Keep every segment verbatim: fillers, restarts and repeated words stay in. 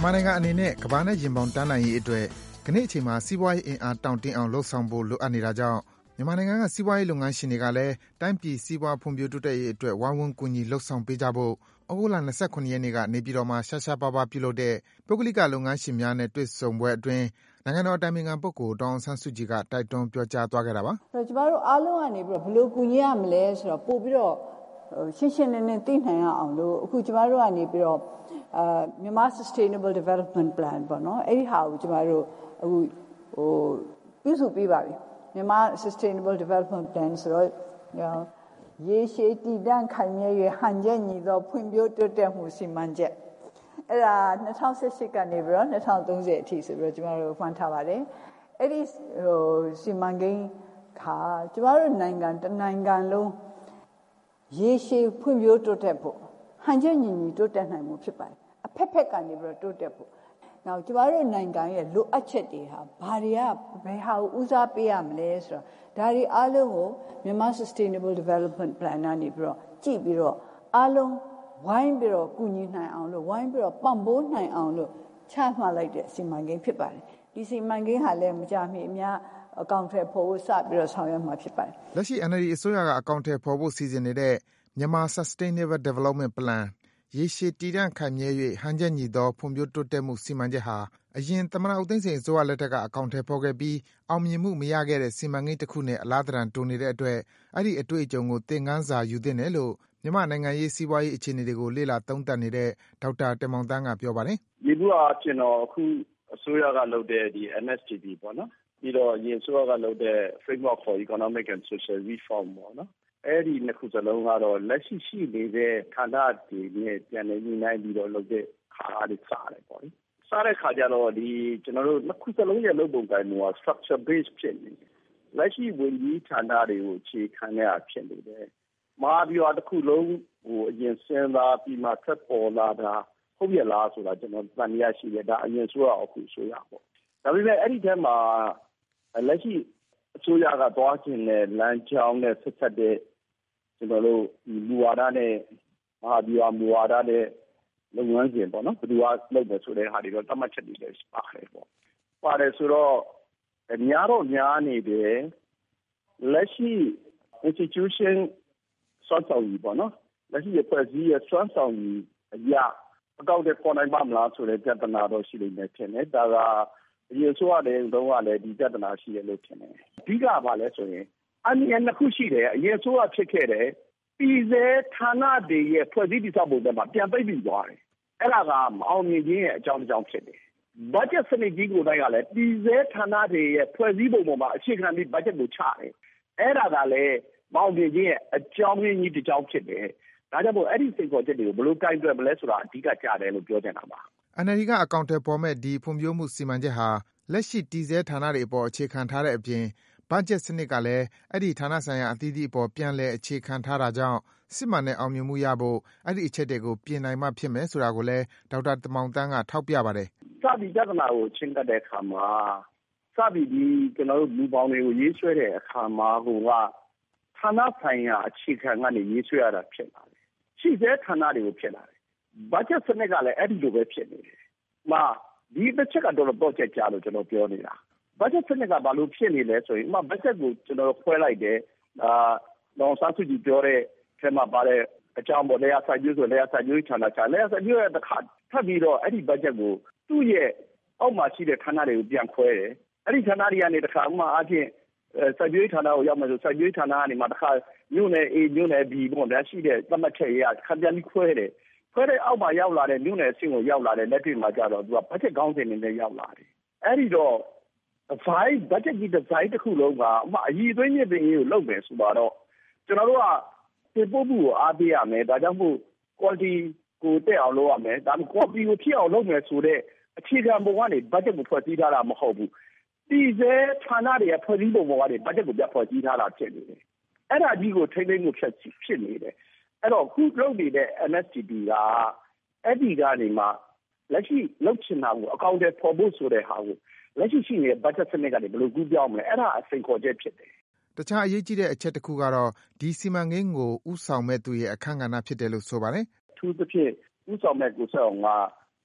မြန်မာနိုင်ငံအနေနဲ့ကမ္ဘာနဲ့ရင်ပေါင်တန်းနိုင်ရေးအတွက်ကနေ့အချိန်မှာစီးပွားရေးအင်အားတောင့်တင်းအောင်လှုံ့ဆော်ဖို့လိုအပ်နေတာကြောင့်မြန်မာနိုင်ငံကစီးပွားရေးလုပ်ငန်းရှင်တွေကလည်းတိုင်းပြည်စီးပွားဖွံ့ဖြိုးတိုးတက်ရေးအတွက်ဝိုင်းဝန်းကူညီလှုံ့ဆော်ပေးကြဖို့သြဂုတ်လ ၂၇ ရက်နေ့ကနေပြည်တော်မှာရှားရှားပါးပါးပြုလုပ်တဲ့ပုဂ္ဂလိကလုပ်ငန်းရှင်များနဲ့တွေ့ဆုံပွဲအတွင်းနိုင်ငံတော်အတိုင်ပင်ခံပုဂ္ဂိုလ်ဒေါ်အောင်ဆန်းစုကြည်ကတိုက်တွန်းပြောကြားသွားခဲ့တာပါ။ကျမတို့အားလုံးကနေပြီးတော့ဘယ်လိုကူညီရမလဲဆိုတော့ပို့ပြီးတော့ရှင်းရှင်းလင်းလင်းသိနိုင်အောင်လို့အခုကျမတို့ကနေပြီးတော့အာမြန်မာ Sustainable Development Plan ပေါ့နော်အဲ့ဒီဟာကိုကျမတို့အခုဟိုပြုစုပေးပါပြီမြန်မာ Sustainable Development Plan ဆိုတော့ရေရှည်တည်တံ့ခိုင်မြဲ၍ဟန်ချက်ညီသောဖွံ့ဖြိုးတိုးတက်မှုစီမံချက်အဲ့ဒါ၂၀၁၈ကနေပြီးတော့၂၀၃၀အထိဆိုပြီးတော့ကျမတို့ဖွင့်ထားပါတယ်အဲ့ဒီဟိုစီမံကိန်းခါကျမတို့နိုင်ငံတနိုင်ငံလုံးရေရှည်ဖွံ့ဖြိုးတိုးတက်ဖို့ဟန်ချက်ညီညီတိုးတက်နိုင်မှုဖြစ်ပါတယ်အဖက်ဖက်ကနေပြီးတော့တိုးတက်ဖို့နောက်ကျမတို့နိုင်ငံရဲ့လိုအပ်ချက်တွေဟာဘာတွေကဘယ်ဟာကိုဦးစားပေးရမလဲဆိုတော့ဒါတွေအားလုံးကိုမြန်မာ Sustainable Development Plan ကနေပြီးတော့ကြည့်ပြီးတော့အားလုံးဝိုင်းပြီးတော့ကူညီနိုင်အောင်လို့ဝိုင်းပြီးတော့ပံ့ပိုးနိုင်အောင်လို့ချမှတ်လိုက်တဲ့စီမံကိန်းဖြစ်ပါတယ်ဒီစီမံကိန်းဟာလည်းမကြမီအများအကောင့်ထဲပေါ်ဖို့စပြီးတော့ဆောင်ရွက်မှာဖြစ်ပါတယ်လက်ရှိ N L D အစိုးရကအကောင့်ထဲပေါ်ဖို့စီစဉ်နေတဲ့မြန်မာ Sustainable Development Plan ရေရှည်တည်တံ့ခိုင်မြဲ၍ဟန်ချက်ညီသောဖွံ့ဖြိုးတိုးတက်မှုစီမံချက်ဟာအရင်သမ္မတဦးသိန်းစိန်အစိုးရလက်ထက်ကအကောင့်ထဲပေါ်ခဲ့ပြီးအောင်မြင်မှုမရခဲ့တဲ့စီမံကိန်းတစ်ခုနဲ့အလားတန်တူနေတဲ့အတွက်အဲ့ဒီအတွေ့အကြုံကိုသင်ခန်းစာယူသင့်တယ်လို့မြန်မာနိုင်ငံရေးစီးပွားရေးအခြေအနေတွေကိုလေ့လာသုံးသပ်နေတဲ့ဒေါက်တာတင်မောင်သန်းကပြောပါတယ်။ဒီလိုအဖြစ်တော့အခုအစိုးရကလုပ်တဲ့ဒီ N S D P ပေါ့နော်ပြီးတော့အရင်အစိုးရကလုပ်တဲ့ Framework for Economic and Social Reform ပေါ့နော်အဲ့ဒီနှစ်ခုစလုံးကတော့လက်ရှိရှိနေတဲ့ဌာနတွေနဲ့ပြန်လည်ညှိနှိုင်းပြီးတော့လုပ်တဲ့ခါအားတွေစားတယ်ပေါ့လေ။စားတဲ့ခါကျတော့ဒီကျွန်တော်တို့နှစ်ခုစလုံးရဲ့လုပ်ပုံကိုင်မှုက structure based ဖြစ်နေတယ်။လက်ရှိဝန်ကြီးဌာနတွေကိုအခြေခံရဖြစ်နေတယ်။မဟာဗျူဟာတစ်ခုလုံးကိုအရင်စဉ်းစားပြီးမှဆက်ပေါ်လာတာဟုတ်ရလားဆိုတာကျွန်တော်သံရရှိတယ်ဒါအရင်ဆိုရအခုဆိုရပေါ့။ဒါပေမဲ့အဲ့ဒီထဲမှာလက်ရှိအစိုးရကသွားခြင်းနဲ့လမ်းကြောင်းနဲ့ဆက်ဆက်တဲ့ကျွန်တော်တို့ဒီမူဝါဒနဲ့မဟာဗျူဟာမူဝါဒနဲ့လုပ်ငန်းစဉ်ပေါ့နော်ဘယ်သူကလုပ်တယ်ဆိုတဲ့ဟာတွေတော့တတ်မှတ်ချက်တွေလည်းပါတယ်ပေါ့ပါတယ်ဆိုတော့များတော့များနေတယ်လက်ရှိ institution စွမ်းဆောင်ရည်ပေါ့နော်လက်ရှိအဖွဲ့အစည်းရဲ့စွမ်းဆောင်ရည်အရာအကောက်တဲ့ပေါ်နိုင်ပါမလားဆိုတဲ့ပြဿနာတော့ရှိနေတယ်ထင်တယ်ဒါကအရင်ဆိုရတယ်တော့ကလည်းဒီပြဿနာရှိတယ်လို့ထင်တယ်အဓိကဘာလဲဆိုရင်အနည်းနှစ်ခုရှိတယ်အရင်ဆိုရဖြစ်ခဲ့တယ်ပြည်စဲဌာနတွေရဲ့ဖွဲ့စည်းတည်ဆောက်ပုံတွေမှာပြန်ပိတ်ပြီးသွားတယ်အဲ့ဒါကမအောင်မြင်ခြင်းရဲ့အကြောင်းအကြောင်းဖြစ်တယ်ဘတ်ဂျက်စနစ်ကြီးကိုတိုက်ကလည်းပြည်စဲဌာနတွေရဲ့ဖွဲ့စည်းပုံပေါ်မှာအခြေခံပြီးဘတ်ဂျက်ကိုချတယ်အဲ့ဒါကလည်းမအောင်မြင်ခြင်းရဲ့အကြောင်းရင်းကြီးတစ်ကြောင်းဖြစ်တယ်ဒါကြောင့်မို့အဲ့ဒီစိတ်ခေါ်ချက်တွေကိုဘယ်လိုကိုင်တွယ်မလဲဆိုတာအဓိကကြားတယ်လို့ပြောချင်တာပါ N L D ကအကောင့်ထဲပေါ်မဲ့ဒီဖွံ့ဖြိုးမှုစီမံချက်ဟာလက်ရှိတည်ဆဲဌာနတွေအပေါ်အခြေခံထားတဲ့အပြင်ဘတ်ဂျက်စနစ်ကလည်းအဲ့ဒီဌာနဆိုင်ရာအသီးသီးအပေါ်ပြန်လည်အခြေခံထားတာကြောင့်စစ်မှန်တဲ့အောင်မြင်မှုရဖို့အဲ့ဒီအချက်တွေကိုပြင်နိုင်မှဖြစ်မယ်ဆိုတာကိုလည်းဒေါက်တာတင်မောင်သန်းကထောက်ပြပါတယ်။စပြီးပြဿနာကိုချင်းကပ်တဲ့အခါမှာစပြီးဒီကျွန်တော်တို့လူပေါင်းတွေကိုရေးဆွဲတဲ့အခါမှာဟိုကဌာနဆိုင်ရာအခြေခံကနေရေးဆွဲရတာဖြစ်လာတယ်။ရှိတဲ့ဌာနတွေကိုဖြစ်လာတယ်။ဘတ်ဂျက်စနစ်ကလည်းအဲ့ဒီလိုပဲဖြစ်နေတယ်။မှာဒီတစ်ချက်ကတော့ project ကြားလို့ကျွန်တော်ပြောနေတာ။ဘတ်ဂျက်စနစ်ကဘာလို့ဖြစ်နေလဲဆိုရင်ဥပမာဘတ်ဂျက်ကိုကျွန်တော်ဖွဲလိုက်တယ်အာဒေါ်ဆန်းစုကြည်ပြောတဲ့ထဲမှာပါတဲ့အကြောင်းပေါ်လေယာစာချုပ်ဆိုလေယာစာချုပ်ဌာနချလေယာစာချုပ်ရဲ့တစ်ခါထပ်ပြီးတော့အဲ့ဒီဘတ်ဂျက်ကိုသူ့ရဲ့အောက်မှာရှိတဲ့ဌာနတွေကိုပြန်ခွဲတယ်အဲ့ဒီဌာနတွေကနေတစ်ခါဥပမာအချင်းစာချုပ်ဌာနကိုရောက်မှဆိုစာချုပ်ဌာနကနေမှတစ်ခါမြို့နယ် A မြို့နယ် B ပေါ့ဒါရှိတဲ့သတ်မှတ်ချက်ရခပ်ပြန်ပြီးခွဲတယ်ခွဲတဲ့အောက်မှာရောက်လာတဲ့မြို့နယ်အဆင့်ကိုရောက်လာတဲ့လက်တွေ့မှာကြတော့သူကဘတ်ဂျက်ကောင်းစဉ်တွေနဲ့ရောက်လာတယ်အဲ့ဒီတော့ဘိုင်းဘတ်ဂျက်ကြီးဒီဇိုင်းတစ်ခုလုံးကအမှအည်သွင်းမြင့်တင်ရေးကိုလုပ်မယ်ဆိုတော့ကျွန်တော်တို့ကတင်ပို့မှုကိုအားပေးရမယ်ဒါကြောင့်မို့ quality ကိုတက်အောင်လုပ်ရမယ်ဒါမှ quality ကိုဖြစ်အောင်လုပ်မယ်ဆိုတဲ့အခြေခံပုံကနေဘတ်ဂျက်ကိုဖွဲ့စည်းထားတာမဟုတ်ဘူးပြည်စဲဌာနတွေရဲ့ဖွဲ့စည်းပုံပေါ်ကနေဘတ်ဂျက်ကိုပြဖွဲ့စည်းထားတာဖြစ်နေတယ်အဲ့ဒါကြီးကိုထိန်းသိမ်းမှုဖြစ်ဖြစ်နေတယ်အဲ့တော့ခုလုပ်နေတဲ့ N S D P ကအဲ့ဒီကနေမှလက်ရှိလုပ်ချင်တာကိုအကောင့်တွေပေါ်ဖို့ဆိုတဲ့ဟာကိုလက်ရှိရှိနေတဲ့ budget စနစ်ကနေဘယ်လိုကူးပြောင်းမလဲအဲ့ဒါအစိန်ခေါ်ချက်ဖြစ်တယ်တခြားအရေးကြီးတဲ့အချက်တစ်ခုကတော့ဒီစီမံကိန်းကိုဥဆောင်မဲ့သူရဲ့အခမ်းကဏ္ဍဖြစ်တယ်လို့ဆိုပါတယ်။ထူးသဖြင့်ဥဆောင်မဲ့ကိုဆက်အောင်က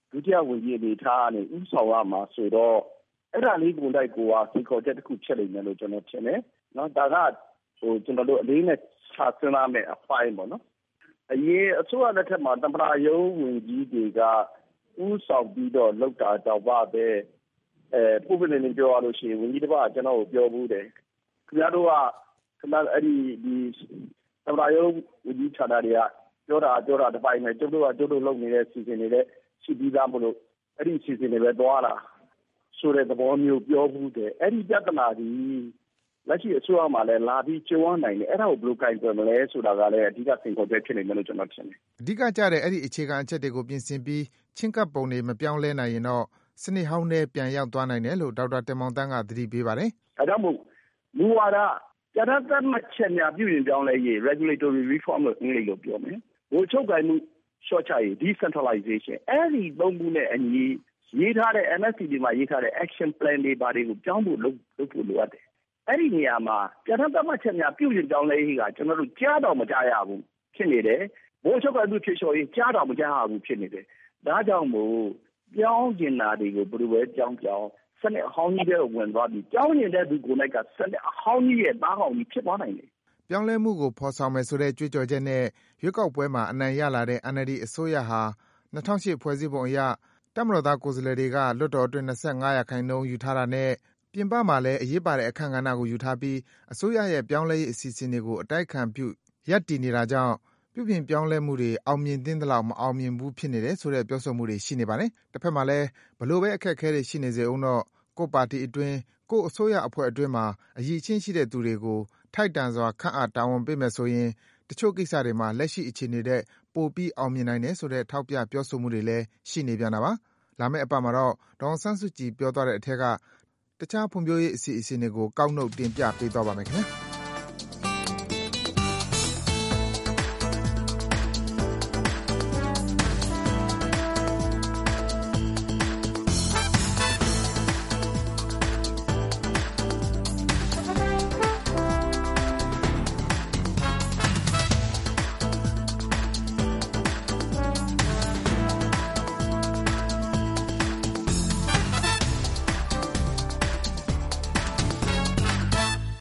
ဒုတိယဝန်ကြီးအနေထားကနေဥဆောင်ရမှာဆိုတော့အဲ့ဒါလေးကိုလိုက်ကိုကစိတ်ခေါ်ချက်တစ်ခုဖြစ်နေတယ်လို့ကျွန်တော်ထင်တယ်နော်ဒါကဟိုကျွန်တော်တို့အလေးနဲ့ခြားစဉ်းစားမယ်အပိုင်းပေါ့နော်အရေးအစိုးရလက်ထက်မှာသမ္မတရုံးဝန်ကြီးတွေကဥဆောင်ပြီးတော့လောက်တာတော့ပါပဲအဲပုံပြနေပြောရလို့ရှိရင်ဝန်ကြီးတစ်ပါးကျွန်တော်ကိုပြောဘူးတယ်ခင်ဗျားတို့ကခင်ဗျားအဲ့ဒီဒီသမ္မတရုံးဝန်ကြီးဌာနတွေကပြောတာပြောတာတစ်ပိုင်းနဲ့ကျုပ်တို့ကကျုပ်တို့လုပ်နေတဲ့စီစဉ်နေတဲ့ရှိပြီးသားမလို့အဲ့ဒီစီစဉ်နေပဲသွားတာဆိုတဲ့သဘောမျိုးပြောဘူးတယ်အဲ့ဒီပြဿနာကြီးလက်ရှိအစိုးရမှာလည်းလာပြီးကြုံရနိုင်တယ်အဲ့ဒါကိုဘယ်လိုကိုင်တွယ်မလဲဆိုတာကလည်းအဓိကစိန်ခေါ်ချက်ဖြစ်နေတယ်လို့ကျွန်တော်ထင်တယ်အဓိကကျတဲ့အဲ့ဒီအခြေခံအချက်တွေကိုပြင်ဆင်ပြီးချင်းကပ်ပုံတွေမပြောင်းလဲနိုင်ရင်တော့စနစ်ဟောင်းနဲ့ပြန်ရောက်သွားနိုင်တယ်လို့ဒေါက်တာတင်မောင်တန်းကသတိပေးပါတယ်ဒါကြောင့်မို့မူဝါဒကျတဲ့သတ်မှတ်ချက်များပြုရင်ပြောင်းလဲရေး regulatory reform လို့အင်္ဂလိပ်လိုပြောမယ်ဘို့ချုပ်ကိုင်မှု short ချရေး decentralization အဲ့ဒီသုံးခုနဲ့အညီရေးထားတဲ့ N S C D မှာရေးထားတဲ့ action plan တွေဘာတွေကိုပြောင်းဖို့လုပ်လုပ်ဖို့လိုအပ်တယ်အဲ့ဒီနေရာမှာကျတဲ့သတ်မှတ်ချက်များပြုရင်ပြောင်းလဲရေးကကျွန်တော်တို့ကြားတော့မကြားရဘူးဖြစ်နေတယ်ဘို့ချုပ်ကိုင်မှုဖြစ်လျှော်ရေးကြားတော့မကြားရဘူးဖြစ်နေတယ်ဒါကြောင့်မို့ပြောင်းကျင်တာတွေကိုဘယ်လိုပဲကြောင်းကြောင်းစနစ်အဟောင်းကြီးတဲ့ဝင်သွားပြီးကြောင်းနေတဲ့သူကိုယ်၌ကစနစ်အဟောင်းကြီးရဲ့သားကောင်ကြီးဖြစ်သွားနိုင်တယ်ပြောင်းလဲမှုကိုဖော်ဆောင်မယ်ဆိုတဲ့ကြွေးကြော်ချက်နဲ့ရွေးကောက်ပွဲမှာအနိုင်ရလာတဲ့ N L D အစိုးရဟာ၂၀၀၈ဖွဲ့စည်းပုံအရတပ်မတော်သားကိုယ်စားလှယ်တွေကလွှတ်တော်အတွင်း၂၅ရာခိုင်နှုန်းယူထားတာနဲ့ပြင်ပမှာလည်းအရေးပါတဲ့အခမ်းကဏ္ဍကိုယူထားပြီးအစိုးရရဲ့ပြောင်းလဲရေးအစီအစဉ်တွေကိုအတိုက်ခံပြုရပ်တည်နေတာကြောင့်ပြုပြင်ပြောင်းလဲမှုတွေအောင်မြင်သင့်သလောက်မအောင်မြင်ဘူးဖြစ်နေတယ်ဆိုတဲ့ပြောဆိုမှုတွေရှိနေပါတယ်။တစ်ဖက်မှာလည်းဘလို့ပဲအခက်အခဲတွေရှိနေစေအောင်တော့ကိုယ့်ပါတီအတွင်းကိုယ့်အစိုးရအဖွဲ့အတွင်းမှာအရည်အချင်းရှိတဲ့သူတွေကိုထိုက်တန်စွာခန့်အပ်တာဝန်ပေးမယ်ဆိုရင်တချို့ကိစ္စတွေမှာလက်ရှိအခြေအနေတဲ့ပိုပြီးအောင်မြင်နိုင်တယ်ဆိုတဲ့ထောက်ပြပြောဆိုမှုတွေလည်းရှိနေပြန်တာပါ။လာမယ့်အပတ်မှာတော့ဒေါ်အောင်ဆန်းစုကြည်ပြောသွားတဲ့အထက်ကတခြားဖွံ့ဖြိုးရေးအစီအစဉ်တွေကိုကောက်နှုတ်တင်ပြပေးသွားပါမယ်ခင်ဗျာ။